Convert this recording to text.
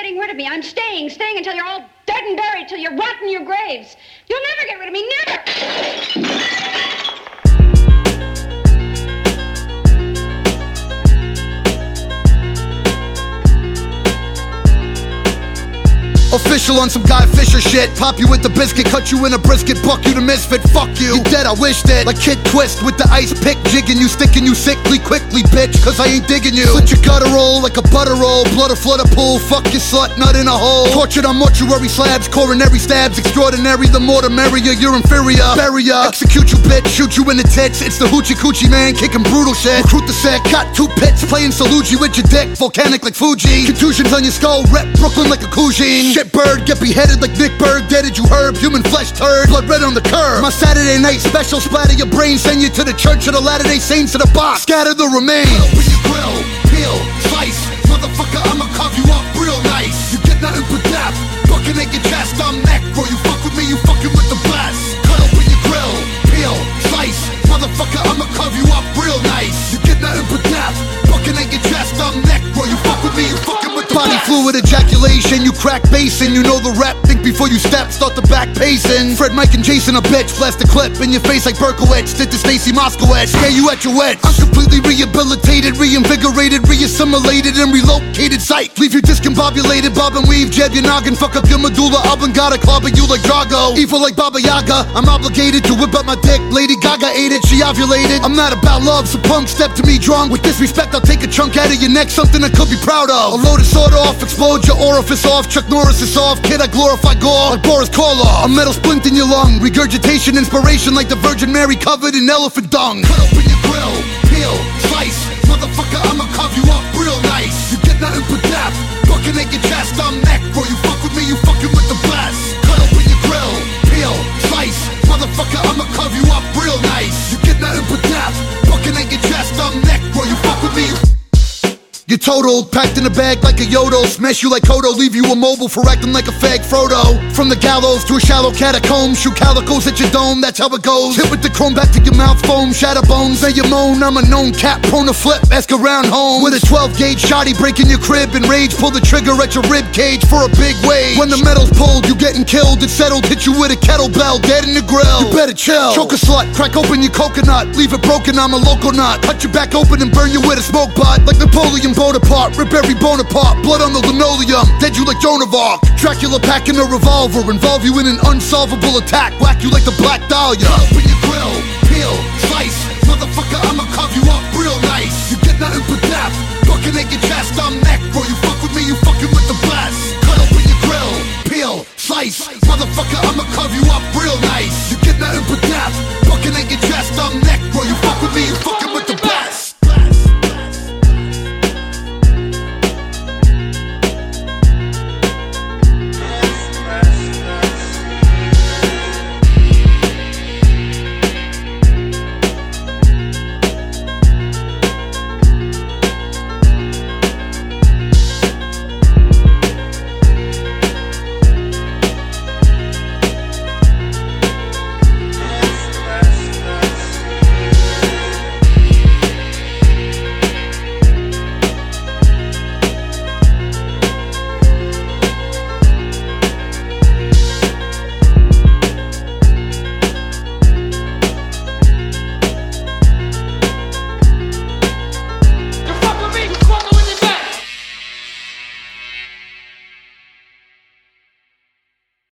getting rid of me. I'm staying until you're all dead and buried, till you're rotting in your graves. You'll never get rid of me, never! Official on some Guy Fisher shit. Pop you with the biscuit, cut you in a brisket, buck you the misfit, fuck you. You dead, I wished it. Like Kid Twist with the ice pick, jigging you, sticking you sickly, quickly, bitch, cause I ain't digging you. Slit your gutter roll like a butter roll, blood a flood a pool, fuck your slut, nut in a hole. Tortured on mortuary slabs, coronary stabs, extraordinary, the more the merrier, you're inferior. Bury ya, execute you bitch, shoot you in the tits, it's the hoochie coochie man, kicking brutal shit. Recruit the set, got 2 pits, playing Salugi with your dick, volcanic like Fuji. Contusions on your skull, rep Brooklyn like a Cougine. Bird, get beheaded like Nick Berg, deaded you herb, human flesh turd, blood red on the curb. My Saturday night special, splatter your brain, send you to the church of the Latter-day Saints of the box, scatter the remains. Open your grill, peel, slice, motherfucker, I'ma carve you up real nice. You get nothing but death, bucking at your chest, I'm neck, bro, you fuck with me, you fucking with the best. Cut open your grill, peel, slice, motherfucker, I'ma carve you up real nice. You get nothing but death, bucking at your chest, I'm neck, bro, you fuck with me, you fucking with the body best. Fluid ejaculation, you crack basin, you know the rap, think before you step, start the back pacing. Fred, Mike, and Jason a bitch, blast a clip in your face like Berkowitz, did to Stacy Moskowitz, scare you at your wits. I'm completely rehabilitated, reinvigorated, reassimilated, and relocated. Sight, leave you discombobulated, bob and weave, jab your noggin, fuck up your medulla oblongata, clobber you like Drago. Evil like Baba Yaga, I'm obligated to whip up my dick, Lady Gaga ate it, she ovulated. I'm not about love, so punk, step to me drunk. With disrespect, I'll take a chunk out of your neck, something I could be proud of. I'll load a sword off, explode your orifice off, Chuck Norris is off, kid I glorify gore like Boris Karloff. A metal splint in your lung, regurgitation, inspiration like the Virgin Mary covered in elephant dung. Cut open your grill, peel, slice, motherfucker, I'ma carve you up real nice. You get nothing but death, bucking at your chest, I'm neck, bro, you fuck with me, you fucking with the best. Cut open your grill, peel, slice, motherfucker, I'ma carve you up real nice. You get nothing but death, bucking at your chest, I'm neck, bro, you fuck with me, you're totaled, packed in a bag like a Yodel. Smash you like Kodo, leave you immobile for acting like a fag Frodo. From the gallows to a shallow catacomb, shoot calicos at your dome, that's how it goes. Hit with the chrome back to your mouth, foam, shatter bones. Now you moan, I'm a known cat, prone to flip, ask around home. With a 12-gauge shotty break in your crib, in rage, pull the trigger at your rib cage for a big wage. When the metal's pulled, you getting killed, it's settled, hit you with a kettlebell, dead in the grill. You better chill, choke a slut, crack open your coconut, leave it broken, I'm a local nut. Cut your back open and burn you with a smoke butt, like Napoleon Bonaparte, rip every bone apart, blood on the linoleum, dead you like Joan of Arc. Dracula packing a revolver, involve you in an unsolvable attack, whack you like the Black Dahlia. Cut open your grill, peel, slice, motherfucker, I'ma carve you up real nice. You get nothing but